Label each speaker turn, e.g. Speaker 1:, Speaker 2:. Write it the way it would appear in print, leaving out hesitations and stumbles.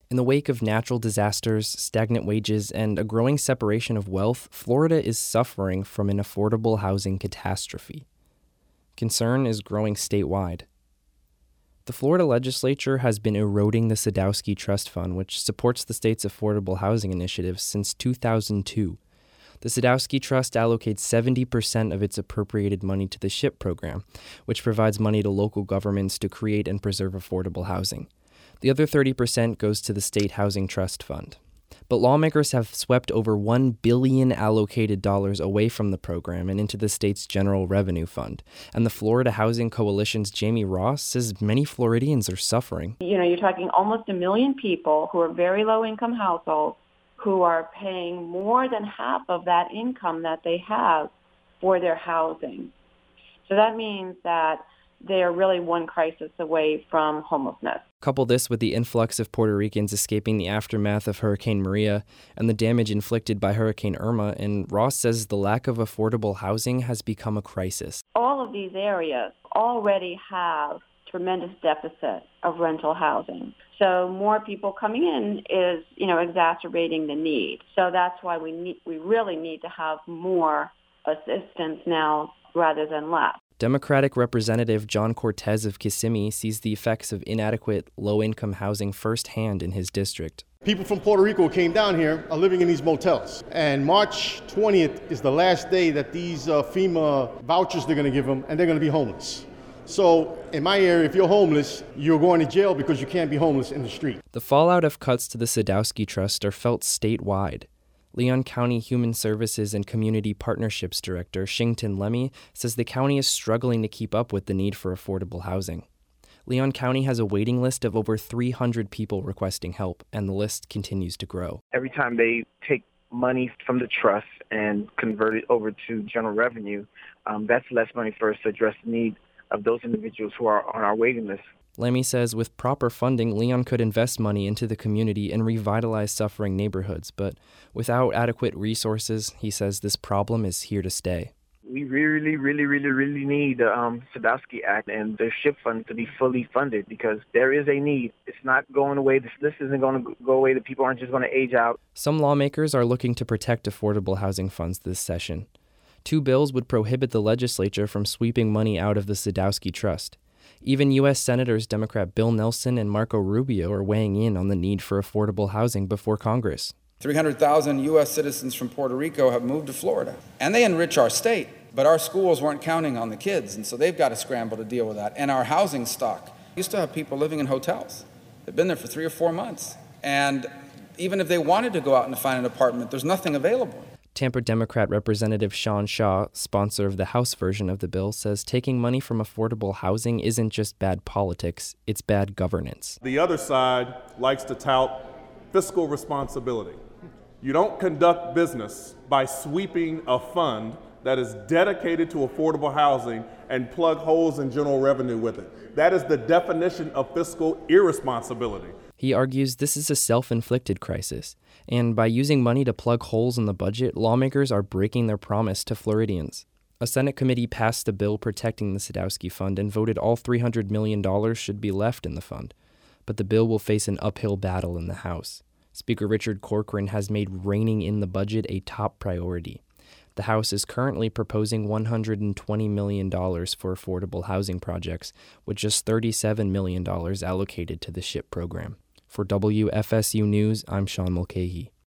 Speaker 1: In the wake of natural disasters, stagnant wages, and a growing separation of wealth, Florida is suffering from an affordable housing catastrophe. Concern is growing statewide. The Florida legislature has been eroding the Sadowski Trust Fund, which supports the state's affordable housing initiatives since 2002. The Sadowski Trust allocates 70% of its appropriated money to the SHIP program, which provides money to local governments to create and preserve affordable housing. The other 30% goes to the State Housing Trust Fund. But lawmakers have swept over $1 billion allocated dollars away from the program and into the state's general revenue fund. And the Florida Housing Coalition's Jamie Ross says many Floridians are suffering.
Speaker 2: You're talking almost 1 million people who are very low-income households who are paying more than half of that income that they have for their housing. So that means that they are really one crisis away from homelessness.
Speaker 1: Couple this with the influx of Puerto Ricans escaping the aftermath of Hurricane Maria and the damage inflicted by Hurricane Irma, and Ross says the lack of affordable housing has become a crisis.
Speaker 2: All of these areas already have tremendous deficit of rental housing. So more people coming in is, exacerbating the need. So that's why we really need to have more assistance now rather than less.
Speaker 1: Democratic Representative John Cortez of Kissimmee sees the effects of inadequate low-income housing firsthand in his district.
Speaker 3: People from Puerto Rico came down here are living in these motels. And March 20th is the last day that these FEMA vouchers they're going to give them, and they're going to be homeless. So in my area, if you're homeless, you're going to jail because you can't be homeless in the street.
Speaker 1: The fallout of cuts to the Sadowski Trust are felt statewide. Leon County Human Services and Community Partnerships Director Shington Lemmy says the county is struggling to keep up with the need for affordable housing. Leon County has a waiting list of over 300 people requesting help, and the list continues to grow.
Speaker 4: Every time they take money from the trust and convert it over to general revenue, that's less money for us to address the need of those individuals who are on our waiting list.
Speaker 1: Lemmy says with proper funding, Leon could invest money into the community and revitalize suffering neighborhoods. But without adequate resources, he says this problem is here to stay.
Speaker 4: We really need the Sadowski Act and the SHIP fund to be fully funded because there is a need. It's not going away. This isn't going to go away. The people aren't just going to age out.
Speaker 1: Some lawmakers are looking to protect affordable housing funds this session. 2 bills would prohibit the legislature from sweeping money out of the Sadowski Trust. Even U.S. Senators Democrat Bill Nelson and Marco Rubio are weighing in on the need for affordable housing before Congress.
Speaker 5: 300,000 U.S. citizens from Puerto Rico have moved to Florida, and they enrich our state, but our schools weren't counting on the kids, and so they've got to scramble to deal with that. And our housing stock, you still have people living in hotels. They've been there for 3 or 4 months, and even if they wanted to go out and find an apartment, there's nothing available.
Speaker 1: Tampa Democrat Representative Sean Shaw, sponsor of the House version of the bill, says taking money from affordable housing isn't just bad politics, it's bad governance.
Speaker 6: The other side likes to tout fiscal responsibility. You don't conduct business by sweeping a fund that is dedicated to affordable housing and plug holes in general revenue with it. That is the definition of fiscal irresponsibility.
Speaker 1: He argues this is a self-inflicted crisis, and by using money to plug holes in the budget, lawmakers are breaking their promise to Floridians. A Senate committee passed a bill protecting the Sadowski Fund and voted all $300 million should be left in the fund. But the bill will face an uphill battle in the House. Speaker Richard Corcoran has made reining in the budget a top priority. The House is currently proposing $120 million for affordable housing projects, with just $37 million allocated to the SHIP program. For WFSU News, I'm Sean Mulcahy.